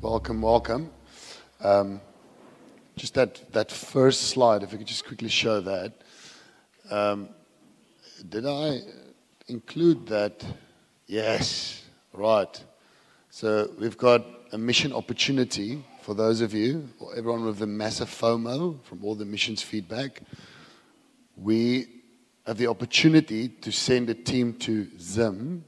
Welcome, welcome. Just that first slide, if we could just quickly show that. Did I include that? Yes, right. So we've got a mission opportunity for those of you, or everyone with the massive FOMO from all the missions feedback. We have the opportunity to send a team to Zim,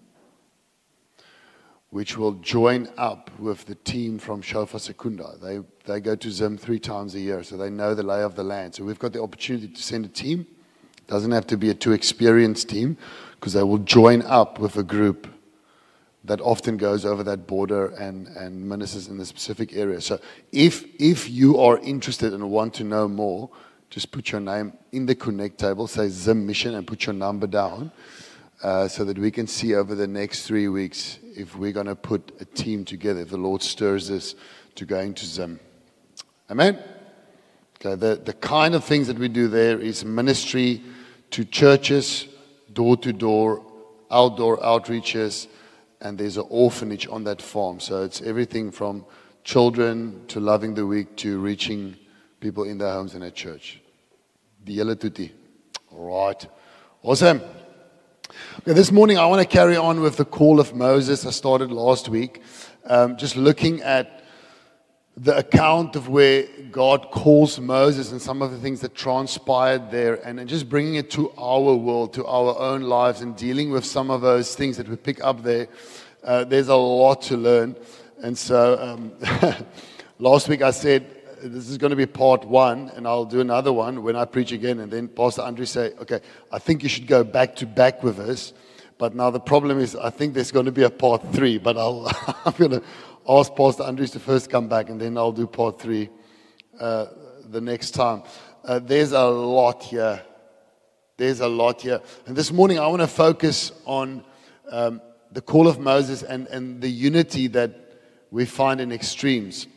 which will join up with the team from Shofar Secunda. They go to Zim 3 times a year, so they know the lay of the land. So we've got the opportunity to send a team. It doesn't have to be a too experienced team, because they will join up with a group that often goes over that border and ministers in the specific area. So if you are interested and want to know more, just put your name in the Connect table, say Zim Mission, and put your number down, so that we can see over the next 3 weeks if we're going to put a team together, if the Lord stirs us to go into Zim. Amen? Okay, the kind of things that we do there is ministry to churches, door-to-door, outdoor outreaches, and there's an orphanage on that farm. So it's everything from children to loving the weak to reaching people in their homes and at church. Die hele tutti. All right. Awesome. Okay, this morning I want to carry on with the call of Moses. I started last week, just looking at the account of where God calls Moses and some of the things that transpired there, and just bringing it to our world, to our own lives, and dealing with some of those things that we pick up there. There's a lot to learn. And so last week I said, this is going to be part 1, and I'll do another one when I preach again. And then Pastor Andre say, okay, I think you should go back to back with us. But now the problem is, I think there's going to be a part 3. But I'm going to ask Pastor Andre to first come back, and then I'll do part 3 the next time. There's a lot here. There's a lot here. And this morning I want to focus on the call of Moses and the unity that we find in extremes.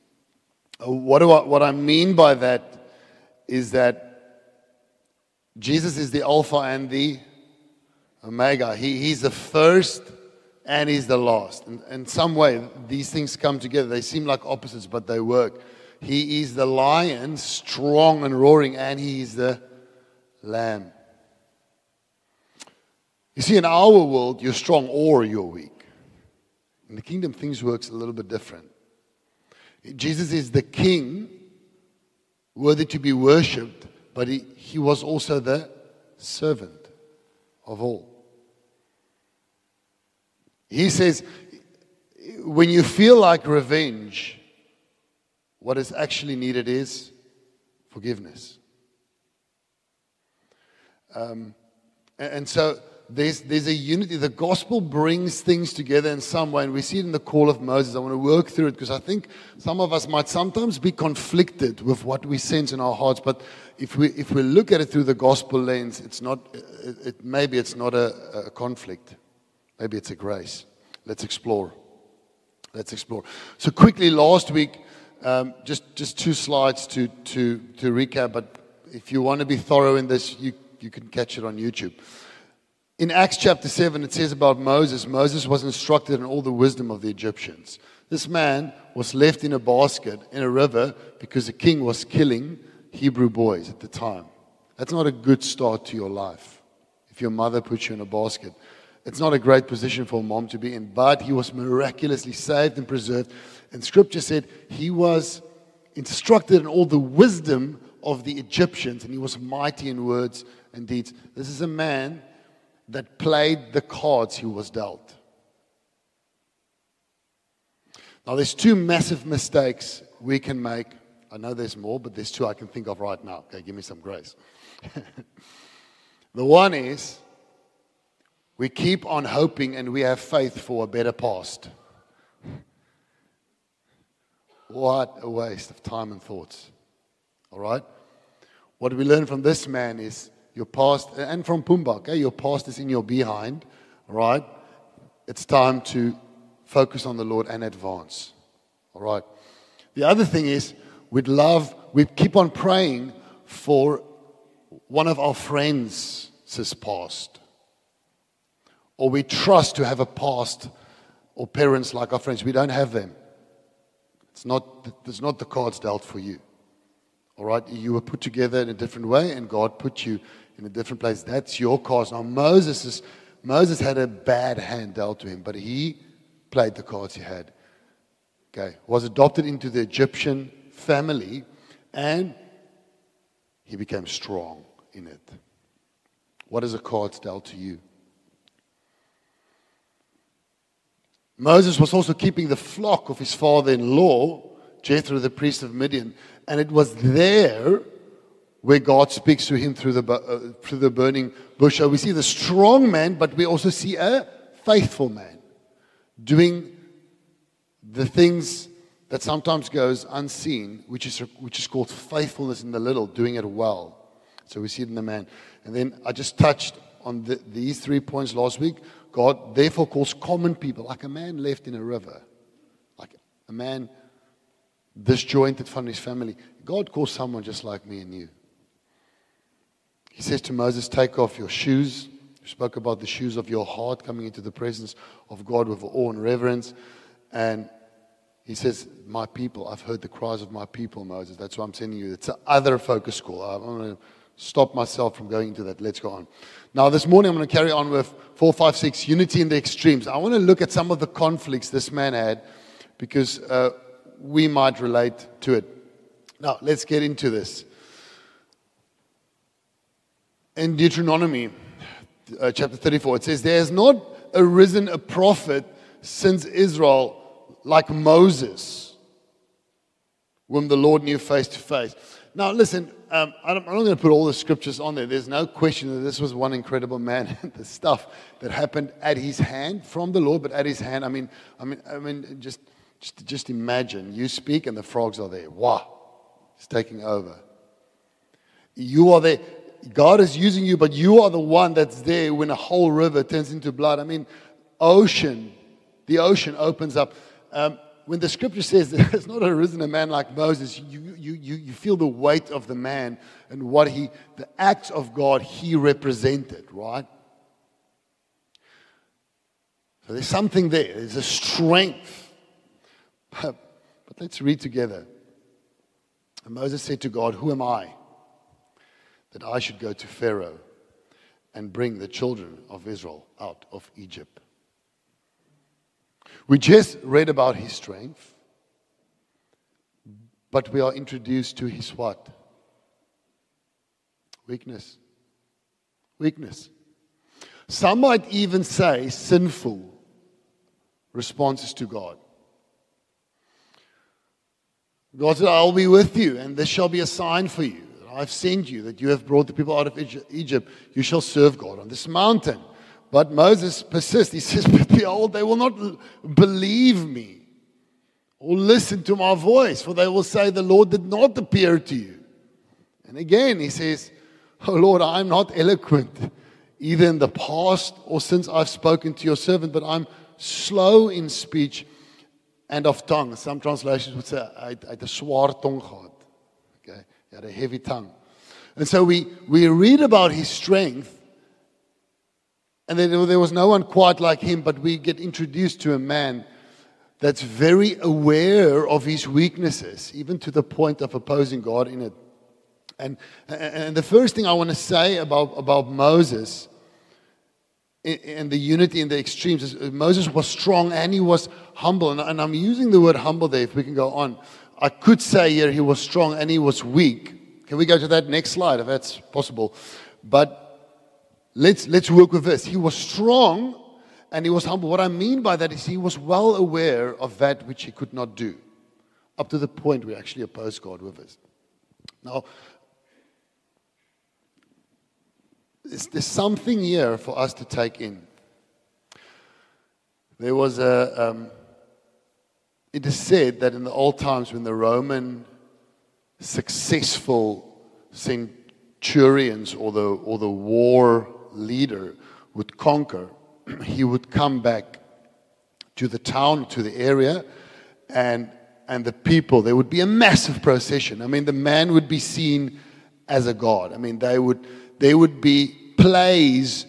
What I mean by that is that Jesus is the Alpha and the Omega. He's the first and He's the last. And in some way, these things come together. They seem like opposites, but they work. He is the lion, strong and roaring, and He is the lamb. You see, in our world, you're strong or you're weak. In the kingdom, things works a little bit different. Jesus is the king, worthy to be worshipped, but he was also the servant of all. He says, when you feel like revenge, what is actually needed is forgiveness. And so there's a unity. The gospel brings things together in some way, and we see it in the call of Moses. I want to work through it because I think some of us might sometimes be conflicted with what we sense in our hearts. But if we look at it through the gospel lens, maybe it's not a conflict. Maybe it's a grace. Let's explore. So quickly, last week, just 2 slides to recap. But if you want to be thorough in this, you can catch it on YouTube. In Acts chapter 7, it says about Moses. Moses was instructed in all the wisdom of the Egyptians. This man was left in a basket in a river because the king was killing Hebrew boys at the time. That's not a good start to your life. If your mother puts you in a basket, it's not a great position for a mom to be in. But he was miraculously saved and preserved. And Scripture said he was instructed in all the wisdom of the Egyptians, and he was mighty in words and deeds. This is a man that played the cards he was dealt. Now, there's 2 massive mistakes we can make. I know there's more, but there's 2 I can think of right now. Okay, give me some grace. The one is, we keep on hoping and we have faith for a better past. What a waste of time and thoughts. All right? What we learn from this man is, your past, and from Pumbaa, okay? Your past is in your behind, all right? It's time to focus on the Lord and advance, all right? The other thing is, we keep on praying for one of our friends' past. Or we trust to have a past or parents like our friends. We don't have them. It's not the cards dealt for you. All right? You were put together in a different way, and God put you in a different place. That's your cards. Now, Moses had a bad hand dealt to him, but he played the cards he had. Okay? Was adopted into the Egyptian family, and he became strong in it. What is the cards dealt to you? Moses was also keeping the flock of his father-in-law, Jethro, the priest of Midian, and it was there where God speaks to him through the burning bush. So we see the strong man, but we also see a faithful man doing the things that sometimes goes unseen, which is called faithfulness in the little, doing it well. So we see it in the man. And then I just touched on these 3 points last week. God therefore calls common people, like a man left in a river, like a man disjointed from his family. God calls someone just like me and you. He says to Moses, take off your shoes. We spoke about the shoes of your heart, coming into the presence of God with awe and reverence. And he says, my people, I've heard the cries of my people, Moses. That's why I'm sending you. It's another focus call. I'm going to stop myself from going into that. Let's go on. Now, this morning, I'm going to carry on with 4, 5, 6, unity in the extremes. I want to look at some of the conflicts this man had, because we might relate to it. Now, let's get into this. In Deuteronomy chapter 34, it says, there has not arisen a prophet since Israel like Moses, whom the Lord knew face to face. Now, listen, I'm not going to put all the scriptures on there. There's no question that this was one incredible man. The stuff that happened at his hand from the Lord, but at his hand. I mean, just imagine you speak and the frogs are there. Wow, it's taking over. You are there. God is using you, but you are the one that's there when a whole river turns into blood. I mean, the ocean opens up. When the scripture says there's not arisen a man like Moses, you feel the weight of the man and the acts of God he represented, right? So there's something there. There's a strength. But let's read together. And Moses said to God, who am I that I should go to Pharaoh and bring the children of Israel out of Egypt? We just read about his strength, but we are introduced to his what? Weakness. Weakness. Some might even say sinful responses to God. God said, I'll be with you, and this shall be a sign for you. I've sent you, that you have brought the people out of Egypt. You shall serve God on this mountain. But Moses persists. He says, but behold, they will not believe me or listen to my voice, for they will say, the Lord did not appear to you. And again, he says, oh Lord, I'm not eloquent, either in the past or since I've spoken to your servant, but I'm slow in speech and of tongue. Some translations would say, I had a swaar tong gehad. Okay, he had a heavy tongue. And so we read about his strength, and then there was no one quite like him, but we get introduced to a man that's very aware of his weaknesses, even to the point of opposing God in it. And the first thing I want to say about Moses and the unity in the extremes is Moses was strong and he was humble. And I'm using the word humble there, if we can go on. I could say here he was strong and he was weak. Can we go to that next slide, if that's possible? But let's work with this. He was strong and he was humble. What I mean by that is he was well aware of that which he could not do, up to the point we actually oppose God with it. Now, there's something here for us to take in. There was it is said that in the old times when the Roman successful centurions or the war leader would conquer, he would come back to the town, to the area, and the people, there would be a massive procession. I mean, the man would be seen as a god. I mean, there would be plays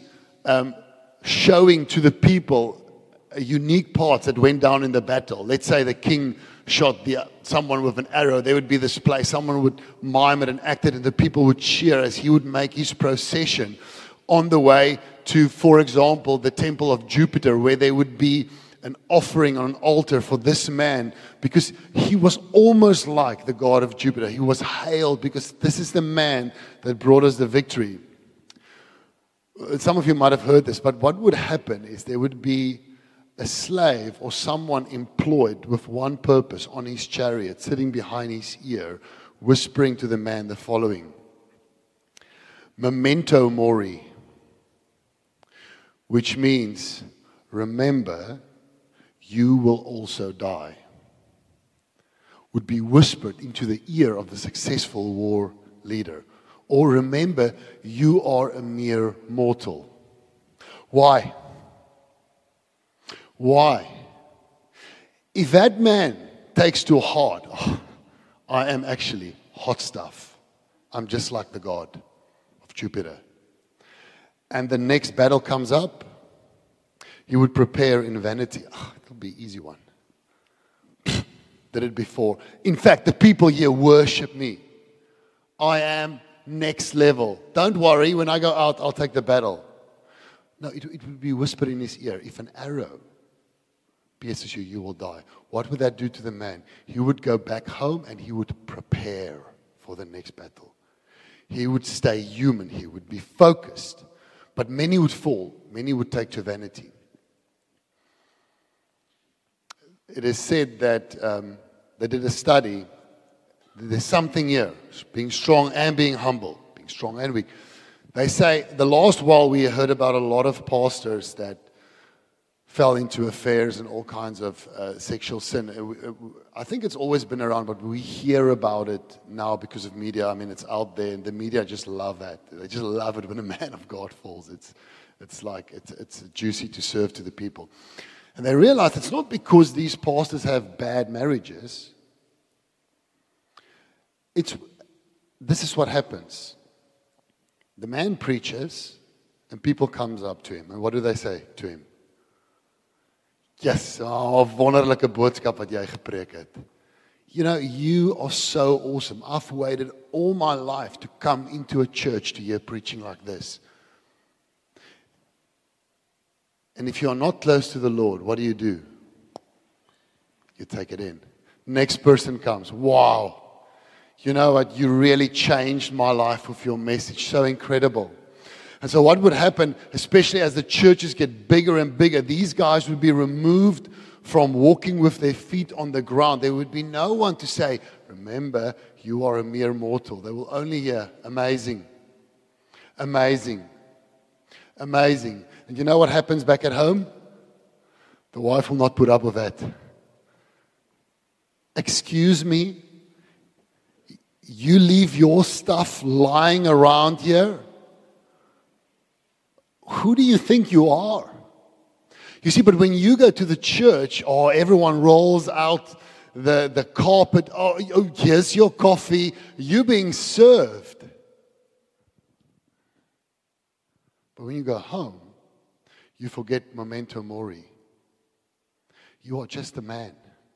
showing to the people unique parts that went down in the battle. Let's say the king shot someone with an arrow, there would be this play. Someone would mime it and act it, and the people would cheer as he would make his procession on the way to, for example, the temple of Jupiter, where there would be an offering on an altar for this man, because he was almost like the god of Jupiter. He was hailed because this is the man that brought us the victory. Some of you might have heard this, but what would happen is there would be a slave or someone employed with one purpose on his chariot, sitting behind his ear, whispering to the man the following: Memento mori, which means, remember, you will also die, would be whispered into the ear of the successful war leader. Or remember, you are a mere mortal. Why? Why? If that man takes to heart, I am actually hot stuff. I'm just like the god of Jupiter. And the next battle comes up, he would prepare in vanity. It'll be an easy one. Did it before. In fact, the people here worship me. I am next level. Don't worry, when I go out, I'll take the battle. No, it would be whispered in his ear. If an arrow pierces you, you will die. What would that do to the man? He would go back home and he would prepare for the next battle. He would stay human. He would be focused. But many would fall. Many would take to vanity. It is said that they did a study. There's something here, being strong and being humble, being strong and weak. They say the last while we heard about a lot of pastors that fell into affairs and all kinds of sexual sin. I think it's always been around, but we hear about it now because of media. I mean, it's out there, and the media just love that. They just love it when a man of God falls. It's juicy to serve to the people. And they realize it's not because these pastors have bad marriages. This is what happens. The man preaches, and people comes up to him. And what do they say to him? Yes, wonderlike boodskap wat jy gepreek het. You know, you are so awesome. I've waited all my life to come into a church to hear preaching like this. And if you are not close to the Lord, what do? You take it in. Next person comes. Wow. You know what? You really changed my life with your message. So incredible. And so what would happen, especially as the churches get bigger and bigger, these guys would be removed from walking with their feet on the ground. There would be no one to say, remember, you are a mere mortal. They will only hear, amazing, amazing, amazing. And you know what happens back at home? The wife will not put up with that. Excuse me? You leave your stuff lying around here? Who do you think you are? You see, but when you go to the church, everyone rolls out the carpet. Oh, here's your coffee. You're being served. But when you go home, you forget memento mori. You are just a man.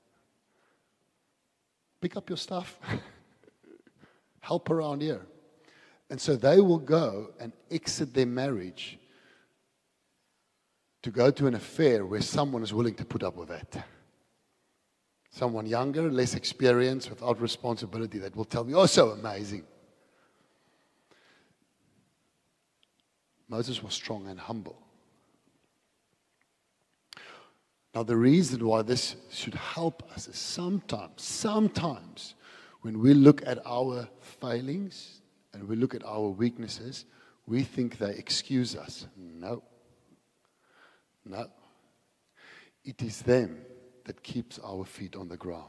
Pick up your stuff. Help around here. And so they will go and exit their marriage to go to an affair where someone is willing to put up with that. Someone younger, less experienced, without responsibility, that will tell me, oh, so amazing. Moses was strong and humble. Now, the reason why this should help us is sometimes, when we look at our failings and we look at our weaknesses, we think they excuse us. No. It is them that keeps our feet on the ground.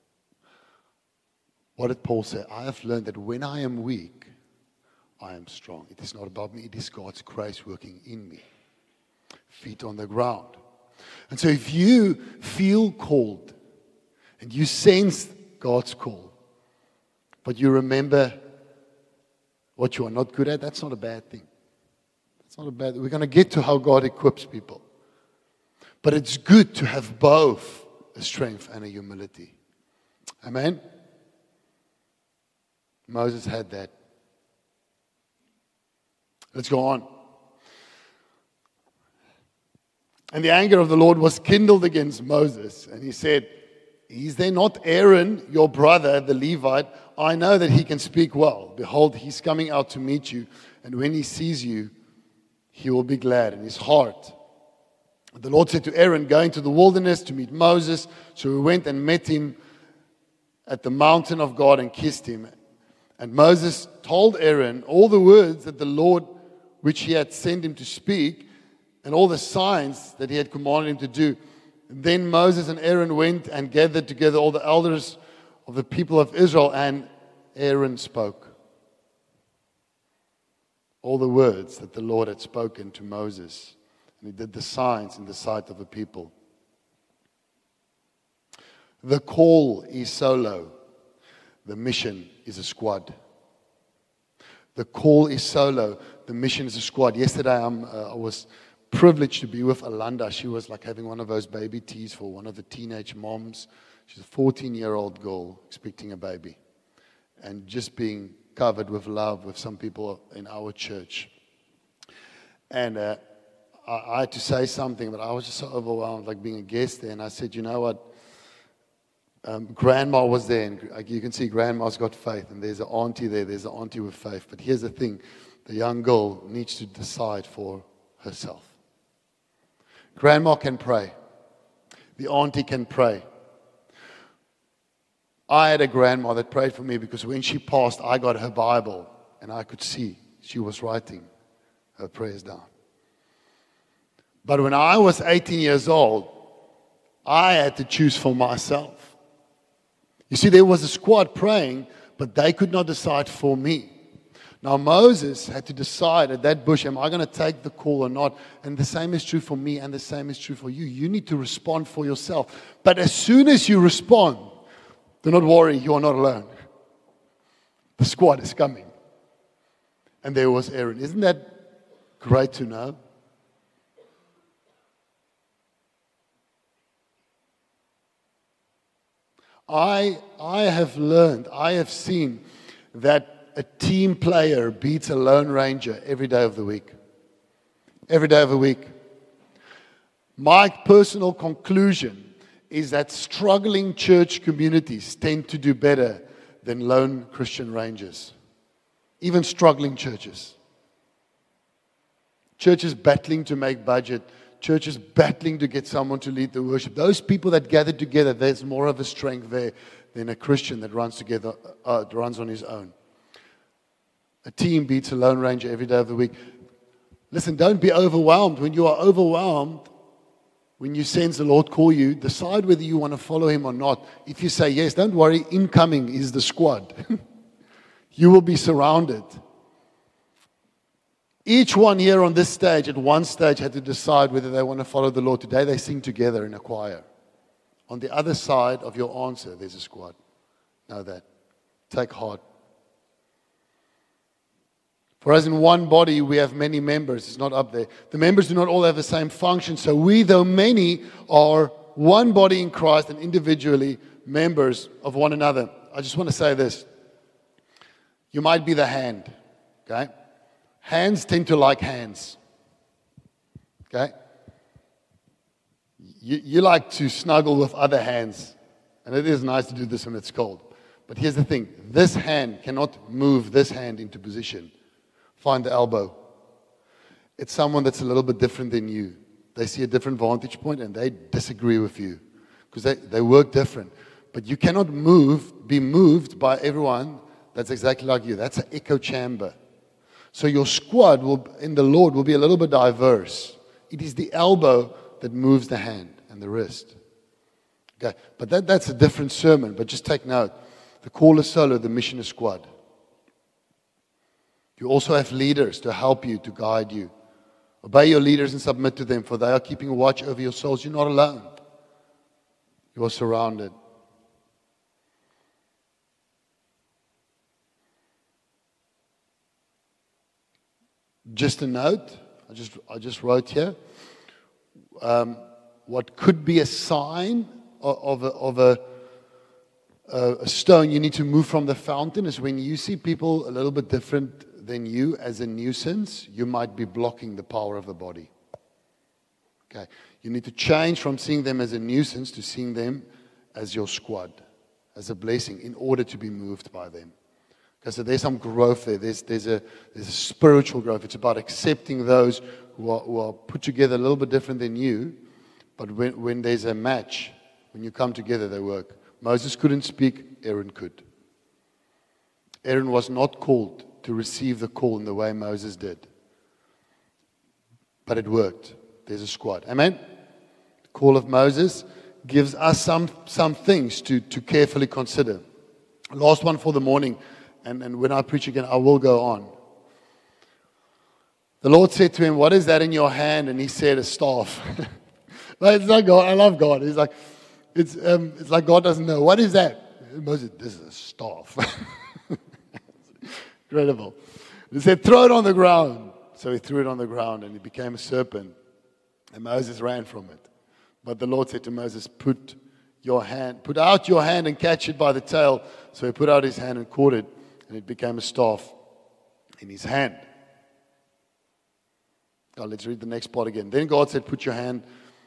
What did Paul say? I have learned that when I am weak, I am strong. It is not about me. It is God's grace working in me. Feet on the ground. And so if you feel called and you sense God's call, but you remember what you are not good at, that's not a bad thing. That's not a bad thing. We're going to get to how God equips people. But it's good to have both a strength and a humility. Amen? Moses had that. Let's go on. And the anger of the Lord was kindled against Moses. And he said, is there not Aaron, your brother, the Levite? I know that he can speak well. Behold, he's coming out to meet you. And when he sees you, he will be glad in his heart. The Lord said to Aaron, go into the wilderness to meet Moses. So he went and met him at the mountain of God and kissed him. And Moses told Aaron all the words that the Lord, which he had sent him to speak, and all the signs that he had commanded him to do. And then Moses and Aaron went and gathered together all the elders of the people of Israel, and Aaron spoke all the words that the Lord had spoken to Moses. And he did the signs in the sight of the people. The call is solo. The mission is a squad. The call is solo. The mission is a squad. Yesterday I was privileged to be with Alanda. She was like having one of those baby teas for one of the teenage moms. She's a 14-year-old girl expecting a baby. And just being covered with love with some people in our church. And I had to say something, but I was just so overwhelmed, like being a guest there. And I said, you know what? Grandma was there, and you can see Grandma's got faith, and there's an auntie there. There's an auntie with faith. But here's the thing. The young girl needs to decide for herself. Grandma can pray. The auntie can pray. I had a grandma that prayed for me because when she passed, I got her Bible, and I could see she was writing her prayers down. But when I was 18 years old, I had to choose for myself. You see, there was a squad praying, but they could not decide for me. Now, Moses had to decide at that bush, am I going to take the call or not? And the same is true for me, and the same is true for you. You need to respond for yourself. But as soon as you respond, do not worry, you are not alone. The squad is coming. And there was Aaron. Isn't that great to know? I have learned, I have seen that a team player beats a lone ranger every day of the week. Every day of the week. My personal conclusion is that struggling church communities tend to do better than lone Christian rangers. Even struggling churches. Churches battling to make budget. Churches battling to get someone to lead the worship. Those people that gather together, there's more of a strength there than a Christian that runs on his own. A team beats a lone ranger every day of the week. Listen, don't be overwhelmed. When you are overwhelmed, when you sense the Lord call you, decide whether you want to follow him or not. If you say yes, don't worry, incoming is the squad. You will be surrounded. Each one here on this stage, at one stage, had to decide whether they want to follow the Lord. Today they sing together in a choir. On the other side of your answer, there's a squad. Know that. Take heart. For as in one body we have many members. It's not up there. The members do not all have the same function. So we, though many, are one body in Christ and individually members of one another. I just want to say this. You might be the hand. Okay? Hands tend to like hands. Okay? You like to snuggle with other hands. And it is nice to do this when it's cold. But here's the thing. This hand cannot move this hand into position. Find the elbow. It's someone that's a little bit different than you. They see a different vantage point and they disagree with you. Because they work different. But you cannot be moved by everyone that's exactly like you. That's an echo chamber. So your squad in the Lord will be a little bit diverse. It is the elbow that moves the hand and the wrist. Okay, but that's a different sermon. But just take note. The call is solo, the mission is squad. You also have leaders to help you, to guide you. Obey your leaders and submit to them, for they are keeping watch over your souls. You're not alone. You are surrounded. Just a note, I just wrote here, what could be a sign of a stone, you need to move from the fountain, is when you see people a little bit different than you as a nuisance, you might be blocking the power of the body. Okay. You need to change from seeing them as a nuisance to seeing them as your squad, as a blessing, in order to be moved by them. Okay, so there's some growth there. There's a spiritual growth. It's about accepting those who are put together a little bit different than you, but when there's a match, when you come together, they work. Moses couldn't speak, Aaron could. Aaron was not called to receive the call in the way Moses did. But it worked. There's a squad. Amen? The call of Moses gives us some things to carefully consider. Last one for the morning, and when I preach again, I will go on. The Lord said to him, "What is that in your hand?" And he said, "A staff." It's like God. I love God. He's like, it's like God doesn't know. What is that? Moses, this is a staff. Incredible. He said, "Throw it on the ground." So he threw it on the ground and it became a serpent. And Moses ran from it. But the Lord said to Moses, put out your hand and catch it by the tail. So he put out his hand and caught it, and it became a staff in his hand. Now let's read the next part again. Then God said, put your hand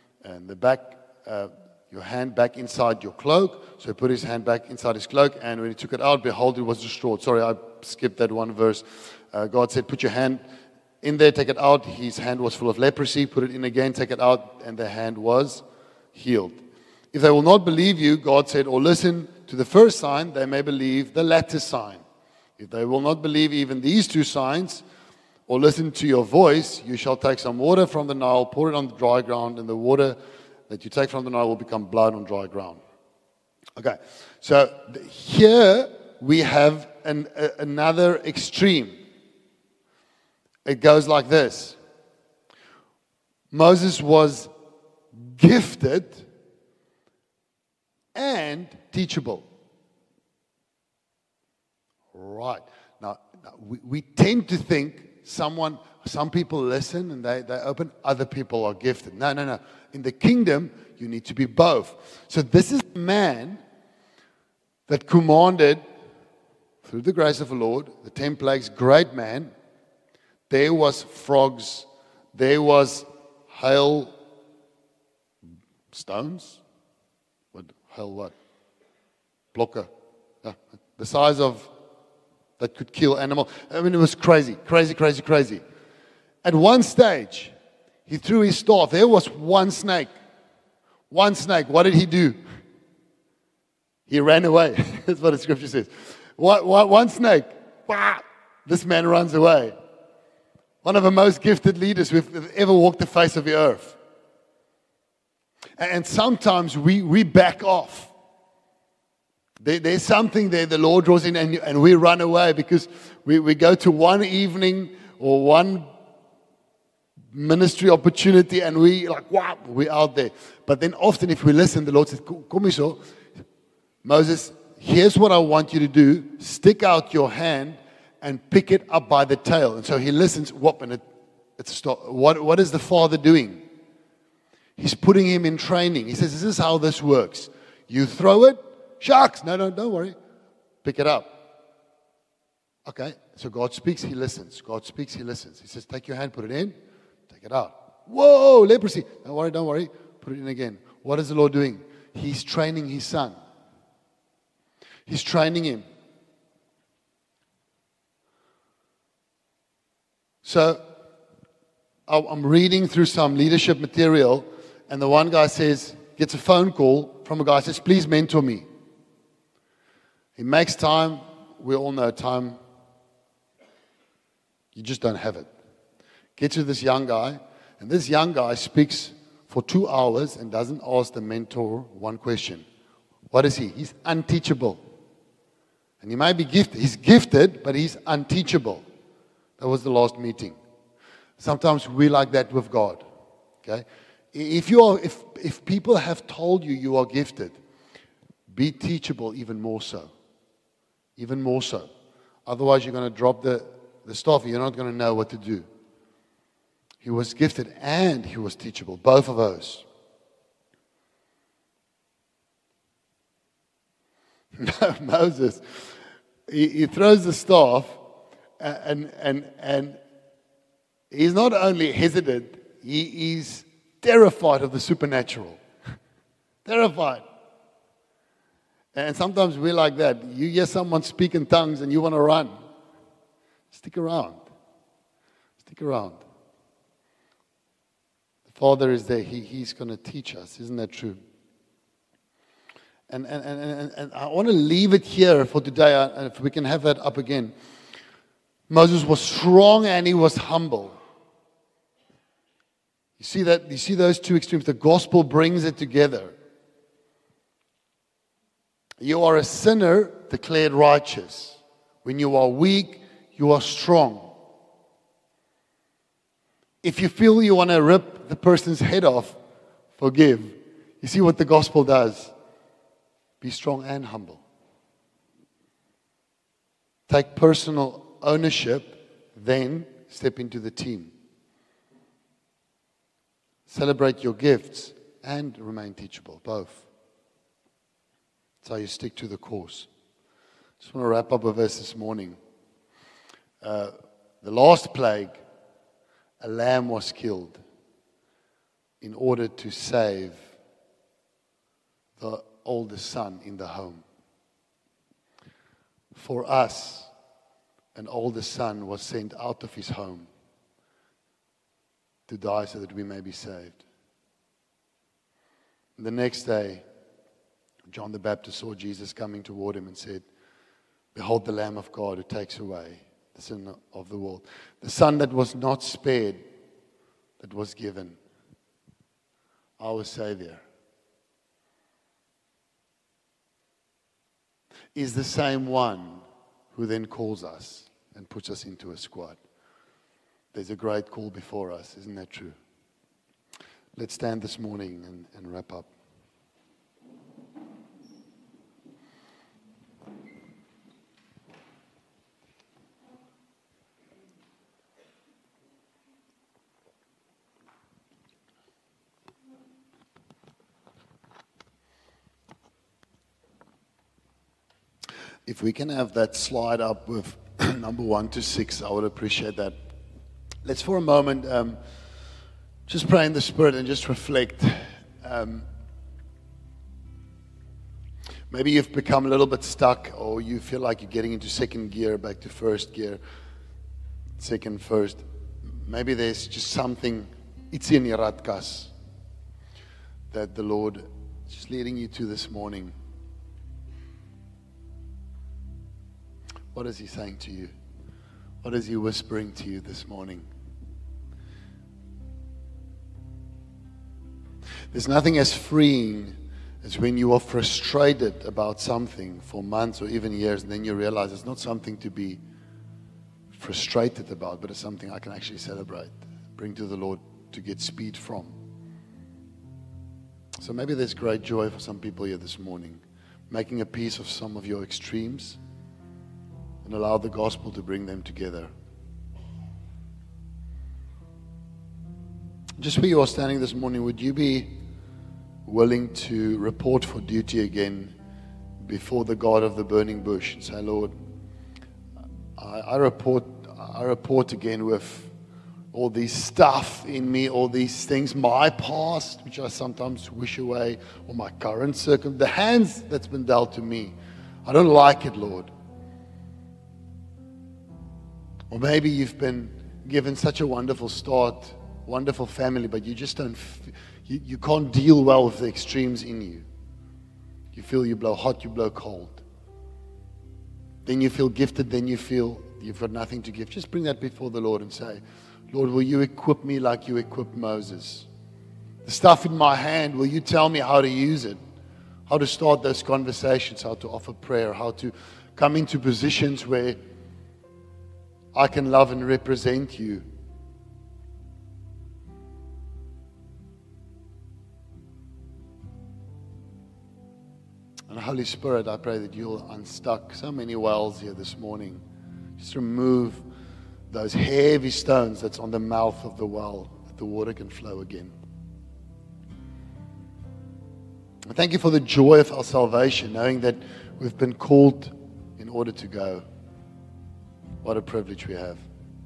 back inside your cloak. So he put his hand back inside his cloak, and when he took it out, behold, it was destroyed. Sorry, I skipped that one verse. God said, put your hand in there, take it out. His hand was full of leprosy. Put it in again, take it out, and the hand was healed. If they will not believe you, God said, or listen to the first sign, they may believe the latter sign. If they will not believe even these two signs, or listen to your voice, you shall take some water from the Nile, pour it on the dry ground, and the water that you take from the Nile will become blood on dry ground. Okay, so here we have another extreme. It goes like this. Moses was gifted and teachable. Right. Now we tend to think some people listen and they open, other people are gifted. No. In the kingdom, you need to be both. So this is a man that commanded, through the grace of the Lord, the 10 plagues, great man. There was frogs. There was hail stones. What? Blocker. The size of, that could kill animal. I mean, it was crazy. At one stage, he threw his staff. There was one snake. One snake. What did he do? He ran away. That's what the scripture says. One snake. This man runs away. One of the most gifted leaders who've ever walked the face of the earth. And sometimes we back off. There's something there the Lord draws in and we run away because we go to one evening or one ministry opportunity and we're out there. But then often if we listen, the Lord says, Kom hierso, Moses, here's what I want you to do. Stick out your hand and pick it up by the tail. And so he listens, and it's stop. What is the Father doing? He's putting him in training. He says, this is how this works. You throw it, sharks. No, don't worry. Pick it up. Okay, so God speaks, he listens. God speaks, he listens. He says, take your hand, put it in, take it out. Whoa, leprosy. Don't worry. Put it in again. What is the Lord doing? He's training his son. He's training him. So I'm reading through some leadership material, and the one guy gets a phone call from a guy who says, please mentor me. He makes time. We all know time. You just don't have it. Gets to this young guy, and this young guy speaks for 2 hours and doesn't ask the mentor one question. What is he? He's unteachable. And he may be gifted. He's gifted, but he's unteachable. That was the last meeting. Sometimes we like that with God. Okay? If people have told you are gifted, be teachable even more so. Even more so. Otherwise you're going to drop the staff and you're not going to know what to do. He was gifted and he was teachable. Both of those. Moses, he throws the staff, and he's not only hesitant, he's terrified of the supernatural. Terrified. And sometimes we're like that. You hear someone speak in tongues and you want to run. Stick around. Stick around. The Father is there. He's going to teach us. Isn't that true? And I want to leave it here for today. If we can have that up again. Moses was strong and he was humble. You see that? You see those two extremes? The gospel brings it together. You are a sinner declared righteous. When you are weak, you are strong. If you feel you want to rip the person's head off, forgive. You see what the gospel does? Be strong and humble. Take personal ownership, then step into the team. Celebrate your gifts and remain teachable, both. That's how you stick to the course. Just want to wrap up a verse this morning. The last plague, a lamb was killed in order to save the oldest son in the home. For us, an oldest son was sent out of his home to die so that we may be saved. The next day, John the Baptist saw Jesus coming toward him and said, "Behold the Lamb of God who takes away the sin of the world." The son that was not spared, that was given, our Savior, is the same one who then calls us and puts us into a squad. There's a great call before us, isn't that true? Let's stand this morning and wrap up. If we can have that slide up with number 1 to 6, I would appreciate that. Let's for a moment just pray in the Spirit and just reflect. Maybe you've become a little bit stuck, or you feel like you're getting into second gear, back to first gear, second, first. Maybe there's just something, it's in your ratkas, that the Lord is just leading you to this morning. What is He saying to you? What is He whispering to you this morning? There's nothing as freeing as when you are frustrated about something for months or even years, and then you realize it's not something to be frustrated about, but it's something I can actually celebrate, bring to the Lord to get speed from. So maybe there's great joy for some people here this morning, making a peace of some of your extremes, and allow the gospel to bring them together. Just where you are standing this morning, would you be willing to report for duty again before the God of the burning bush and say, "Lord, I report again with all these stuff in me, all these things, my past, which I sometimes wish away, or my current circumstance, the hands that's been dealt to me. I don't like it, Lord." Or maybe you've been given such a wonderful start, wonderful family, but you just don't, you can't deal well with the extremes in you. You feel you blow hot, you blow cold. Then you feel gifted, then you feel you've got nothing to give. Just bring that before the Lord and say, "Lord, will you equip me like you equipped Moses? The stuff in my hand, will you tell me how to use it? How to start those conversations, how to offer prayer, how to come into positions where I can love and represent you." And Holy Spirit, I pray that you'll unstuck so many wells here this morning. Just remove those heavy stones that's on the mouth of the well, that the water can flow again. I thank you for the joy of our salvation, knowing that We've been called in order to go. What a privilege we have.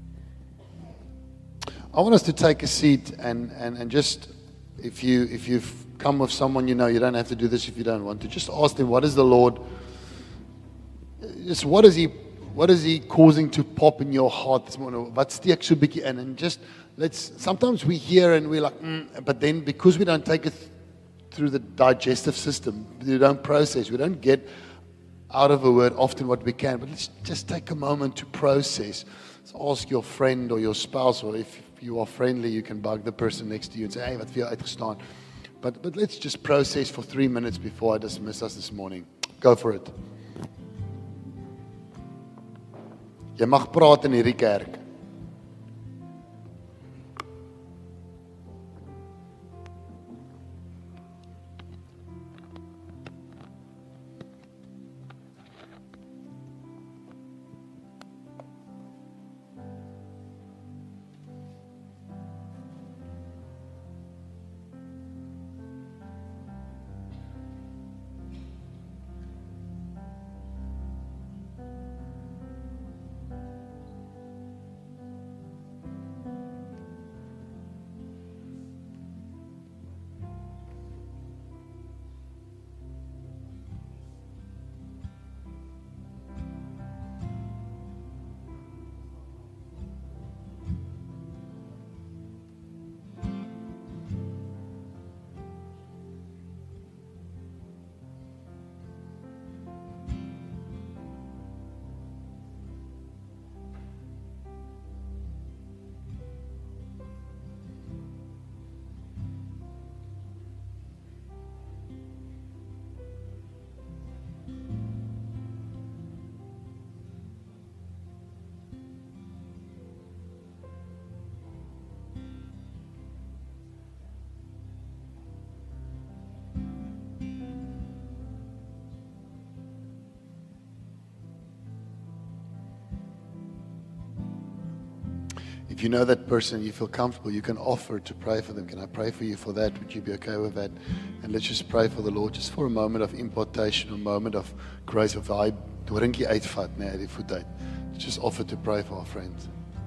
I want us to take a seat and just, if you've come with someone you know, you don't have to do this if you don't want to. Just ask them, what is the Lord, just what is He causing to pop in your heart this morning? Wat steek so 'n bietjie in? And just, sometimes we hear and we're like, but then because we don't take it through the digestive system, we don't process, we don't get out of a word often what we can, but let's just take a moment to process. So ask your friend or your spouse, or if you are friendly, you can bug the person next to you and say, hey, wat vir jou uitgestaan? But let's just process for 3 minutes before I dismiss us this morning. Go for it. Jy mag praat in hierdie kerk. If you know that person, you feel comfortable, you can offer to pray for them. Can I pray for you for that? Would you be okay with that? And let's just pray for the Lord, just for a moment of impartation, a moment of grace, of hy dorinkie uitvat, nee, die voet uit. Just offer to pray for our friends.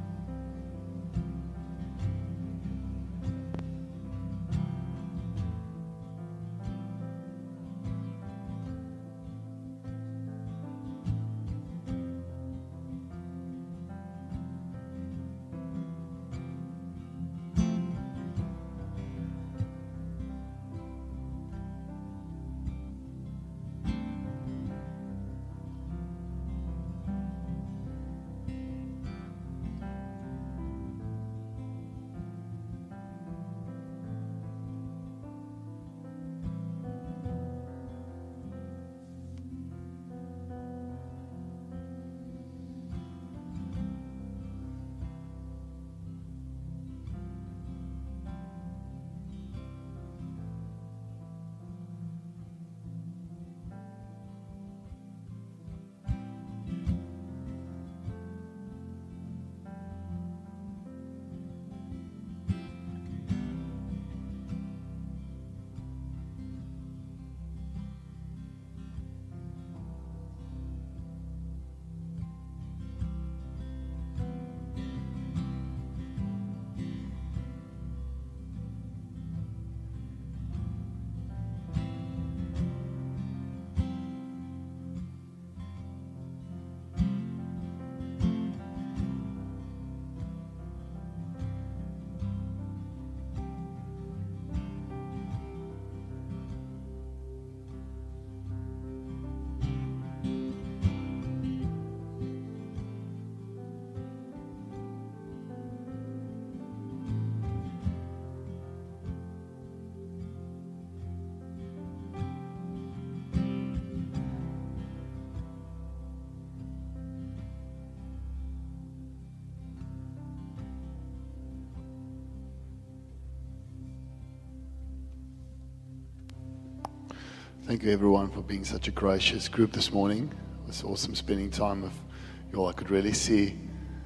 Thank you, everyone, for being such a gracious group this morning. It was awesome spending time with you all. I could really see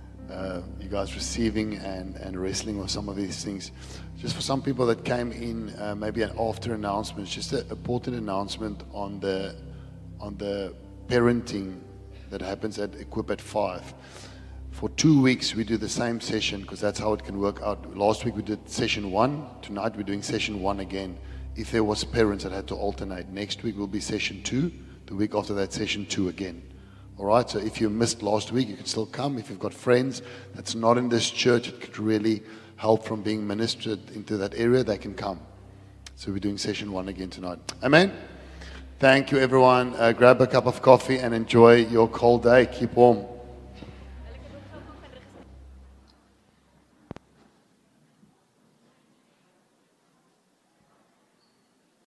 you guys receiving and wrestling with some of these things. Just for some people that came in, maybe an after announcement, just an important announcement on the parenting that happens at Equip at 5. For 2 weeks, we do the same session because that's how it can work out. Last week, we did session 1. Tonight, we're doing session 1 again. If there was parents that had to alternate, next week will be session 2. The week after that, session 2 again. All right, so if you missed last week, you can still come. If you've got friends that's not in this church, it could really help from being ministered into that area, they can come. So we're doing session 1 again tonight. Amen? Thank you, everyone. Grab a cup of coffee and enjoy your cold day. Keep warm.